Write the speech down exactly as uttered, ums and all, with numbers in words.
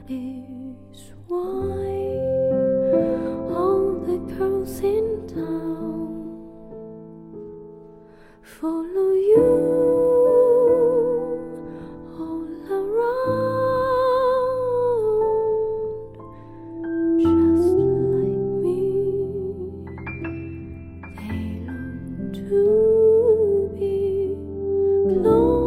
is why all the girls in town follow you all around, just like me. They long to be close.